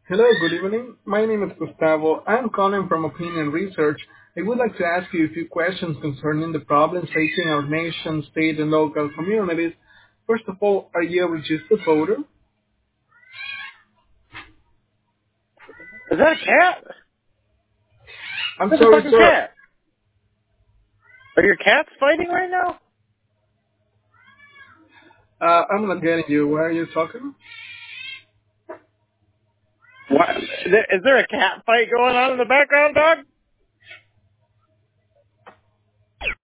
Hello, good evening. My name is Gustavo. I'm calling from Opinion Research. I would like to ask you a few questions concerning the problems facing our nation, state, and local communities. First of all, are you a registered voter? Is that a cat? I'm That's a sorry, fucking sir. cat. Are your cats fighting right now? I'm not getting you. Where are you talking? What? Is there a cat fight going on in the background, dog?